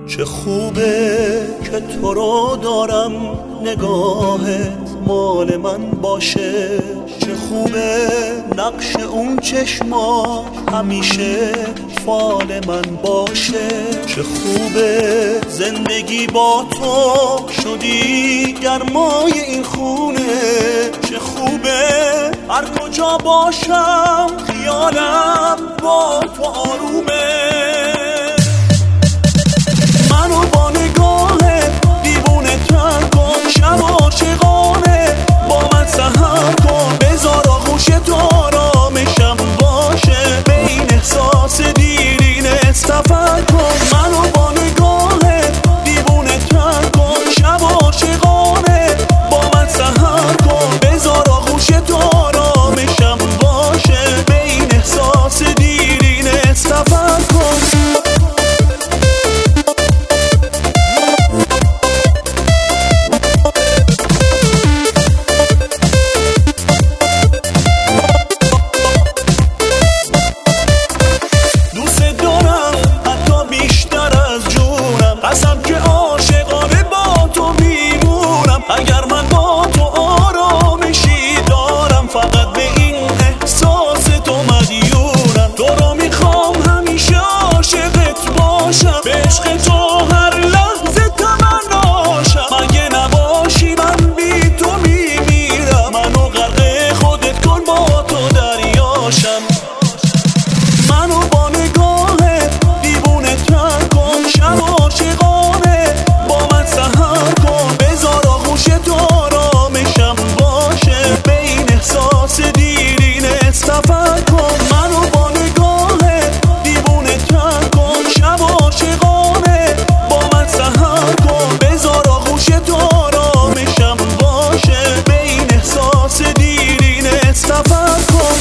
چه خوبه که تو رو دارم، نگاهت مال من باشه. چه خوبه نقش اون چشما همیشه فال من باشه. چه خوبه زندگی با تو شدی گرمای این خونه. چه خوبه هر کجا باشم خیالم با تو آرومه. منو با نگاهت دیوونه تر کن، شب عاشقانه با من سحر کن. بذار آغوش تو آرامشم باشه، به این احساس دیرینه سفر کن. منو با نگاهت دیوونه تر کن، شب عاشقانه با من سحر کن. بذار آغوش تو آرامشم باشه، به این احساس دیرینه سفر کن. اگر من با تو آرامشی دارم، فقط به این احساس تو مدیونم. تو رو میخوام همیشه عاشقت باشم، به عشق تو هر لحظه تمناشم. مگه نباشی من بی تو میمیرم، منو غرق خودت کن با تو دریاشم. منو با نگاهت دیوونه تر کن، شب عاشقانه با من سحر کن. بذار آغوش تو آرامشم باشه، به این احساس دیرینه سفر کن. منو با نگاهت دیوونه تر کن، شب عاشقانه با من سحر کن. بذار آغوش تو آرامشم باشه، به این احساس دیرینه سفر کن.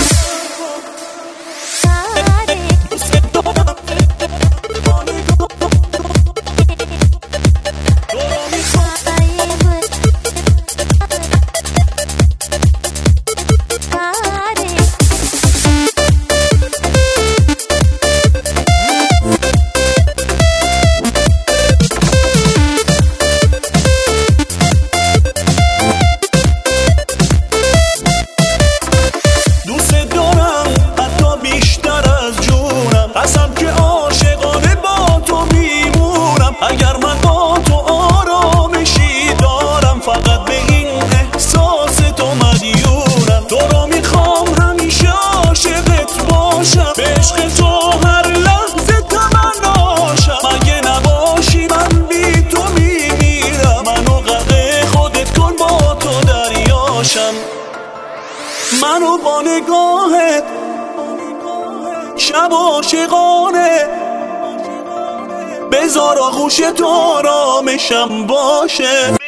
اگر من با تو آرامشی دارم، فقط به این احساس تو مدیونم. تو رو میخوام همیشه عاشقت باشم، به عشق تو هر لحظه تمناشم. مگه نباشی من بی تو میمیرم، منو غرق خودت کن با تو دریاشم. منو با نگاهت شب عاشقانه بذار آغوش تو آرامشم باشه.